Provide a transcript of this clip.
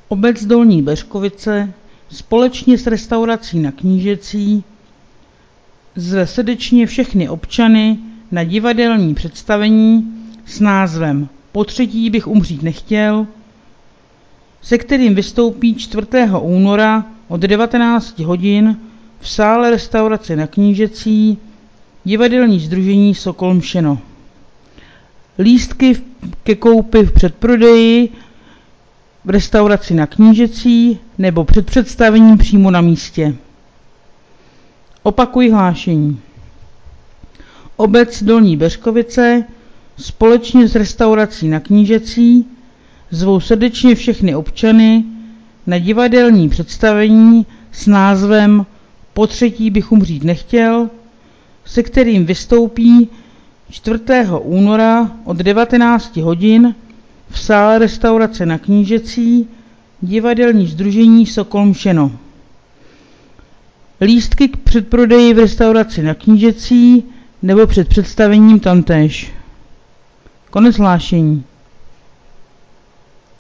Obec Dolní Beřkovice společně s restaurací Na Knížecí zve srdečně všechny občany na divadelní představení s názvem Potřetí bych umřít nechtěl, se kterým vystoupí 4. února od 19 hodin v sále restaurace Na Knížecí divadelní sdružení Sokol Mšeno. Lístky ke koupi v předprodeji v restauraci Na Knížecí nebo před představením přímo na místě. Opakuji hlášení. Obec Dolní Beřkovice společně s restaurací Na Knížecí zvou srdečně všechny občany na divadelní představení s názvem Potřetí bych umřít nechtěl, se kterým vystoupí 4. února od 19 hodin v sále restaurace Na Knížecí divadelní sdružení Sokol Mšeno. Lístky k předprodeji v restauraci Na Knížecí nebo před představením tamtéž. Konec hlášení.